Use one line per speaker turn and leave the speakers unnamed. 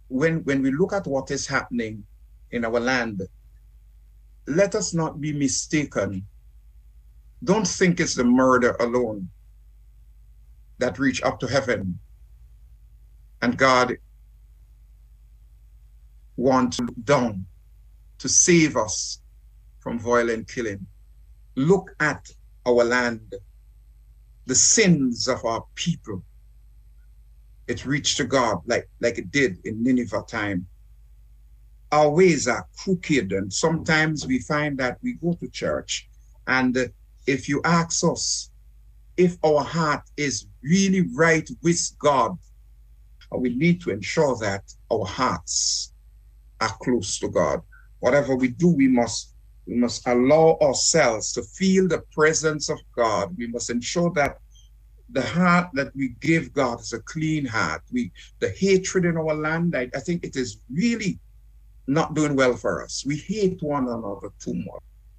when we look at what is happening in our land, let us not be mistaken. Don't think it's the murder alone that reach up to heaven and God wants to look down to save us from violent killing. Look at our land, the sins of our people. It reached to God like it did in Nineveh time. Our ways are crooked, and sometimes we find that we go to church, and if you ask us if our heart is really right with God, we need to ensure that our hearts are close to God. Whatever we do, we must allow ourselves to feel the presence of God. We must ensure that the heart that we give God is a clean heart. The hatred in our land, I think it is really not doing well for us. We hate one another too much.